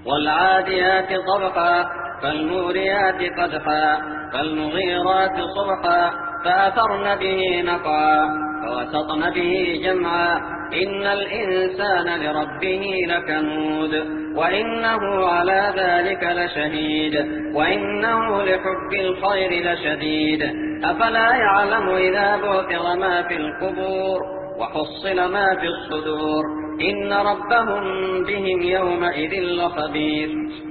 والعاديات ضبحا فالموريات قدحا فالمغيرات صبحا فأثرن به نقعا فوسطن به جمعا إن الإنسان لربه لكنود وإنه على ذلك لشهيد وإنه لحب الخير لشديد أفلا يعلم إذا بعثر ما في القبور وحصل ما في الصدور إن ربهم بهم يومئذ لخبير.